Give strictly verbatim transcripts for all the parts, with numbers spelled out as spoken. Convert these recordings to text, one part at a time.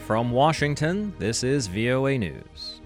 From Washington, this is V O A News.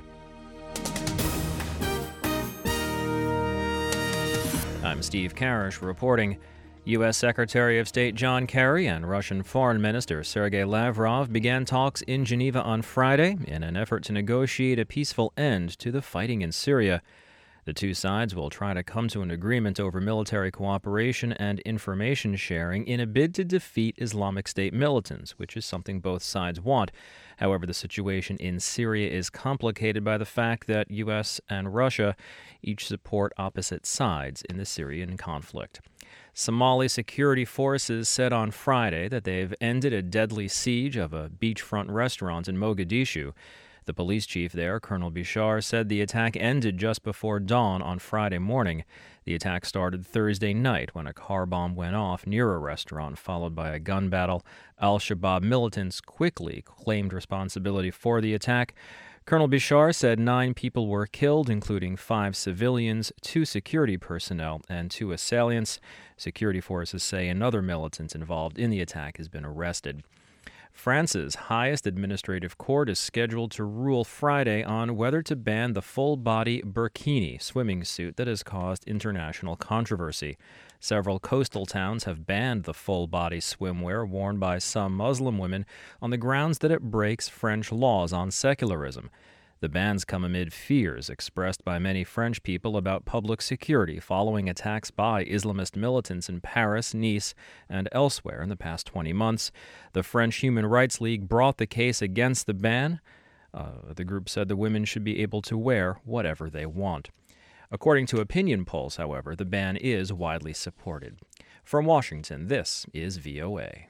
I'm Steve Karish reporting. U S. Secretary of State John Kerry and Russian Foreign Minister Sergei Lavrov began talks in Geneva on Friday in an effort to negotiate a peaceful end to the fighting in Syria. The two sides will try to come to an agreement over military cooperation and information sharing in a bid to defeat Islamic State militants, which is something both sides want. However, the situation in Syria is complicated by the fact that U S and Russia each support opposite sides in the Syrian conflict. Somali security forces said on Friday that they've ended a deadly siege of a beachfront restaurant in Mogadishu. The police chief there, Colonel Bishar, said the attack ended just before dawn on Friday morning. The attack started Thursday night when a car bomb went off near a restaurant, followed by a gun battle. Al-Shabaab militants quickly claimed responsibility for the attack. Colonel Bishar said nine people were killed, including five civilians, two security personnel, and two assailants. Security forces say another militant involved in the attack has been arrested. France's highest administrative court is scheduled to rule Friday on whether to ban the full-body burkini swimming suit that has caused international controversy. Several coastal towns have banned the full-body swimwear worn by some Muslim women on the grounds that it breaks French laws on secularism. The bans come amid fears expressed by many French people about public security following attacks by Islamist militants in Paris, Nice, and elsewhere in the past twenty months. The French Human Rights League brought the case against the ban. Uh, the group said the women should be able to wear whatever they want. According to opinion polls, however, the ban is widely supported. From Washington, this is V O A.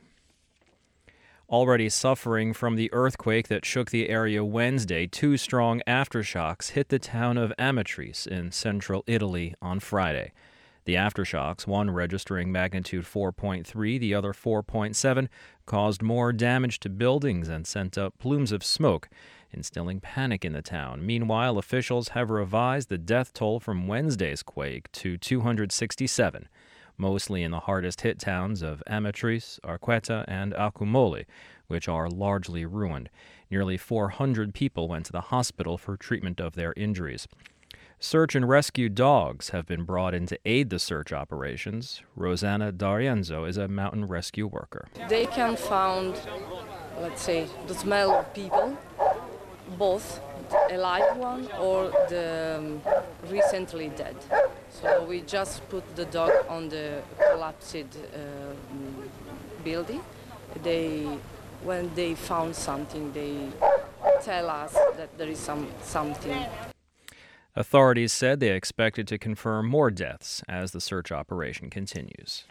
Already suffering from the earthquake that shook the area Wednesday, two strong aftershocks hit the town of Amatrice in central Italy on Friday. The aftershocks, one registering magnitude four point three, the other four point seven, caused more damage to buildings and sent up plumes of smoke, instilling panic in the town. Meanwhile, officials have revised the death toll from Wednesday's quake to two hundred sixty-seven. Mostly in the hardest-hit towns of Amatrice, Arquetta, and Accumoli, which are largely ruined. Nearly four hundred people went to the hospital for treatment of their injuries. Search and rescue dogs have been brought in to aid the search operations. Rosanna D'Arienzo is a mountain rescue worker. They can find, let's say, the smell of people, both a live one or the um, recently dead. So we just put the dog on the collapsed uh, building. They, when they found something, they tell us that there is some something. Authorities said they expected to confirm more deaths as the search operation continues.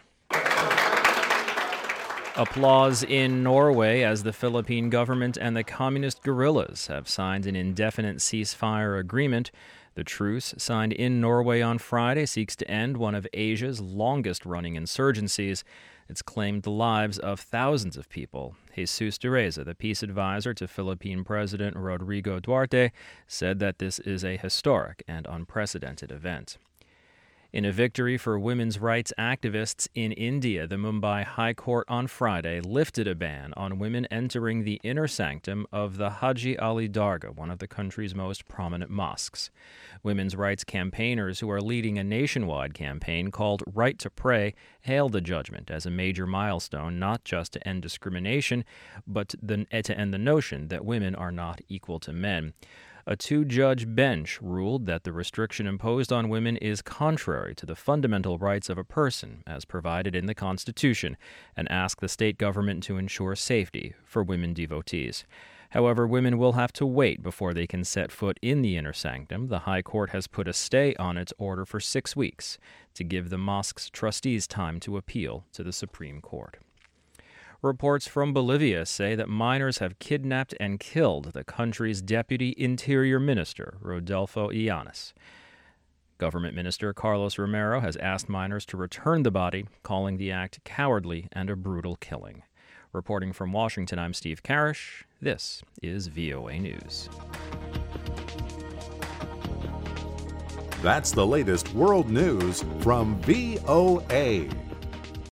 Applause in Norway as the Philippine government and the communist guerrillas have signed an indefinite ceasefire agreement. The truce, signed in Norway on Friday, seeks to end one of Asia's longest-running insurgencies. It's claimed the lives of thousands of people. Jesus de Reza, the peace advisor to Philippine President Rodrigo Duterte, said that this is a historic and unprecedented event. In a victory for women's rights activists in India, the Mumbai High Court on Friday lifted a ban on women entering the inner sanctum of the Haji Ali Dargah, one of the country's most prominent mosques. Women's rights campaigners who are leading a nationwide campaign called Right to Pray hailed the judgment as a major milestone, not just to end discrimination, but to end the notion that women are not equal to men. A two-judge bench ruled that the restriction imposed on women is contrary to the fundamental rights of a person as provided in the Constitution and asked the state government to ensure safety for women devotees. However, women will have to wait before they can set foot in the inner sanctum. The High Court has put a stay on its order for six weeks to give the mosque's trustees time to appeal to the Supreme Court. Reports from Bolivia say that miners have kidnapped and killed the country's deputy interior minister, Rodolfo Illanes. Government Minister Carlos Romero has asked miners to return the body, calling the act cowardly and a brutal killing. Reporting from Washington, I'm Steve Karish. This is V O A News. That's the latest world news from V O A.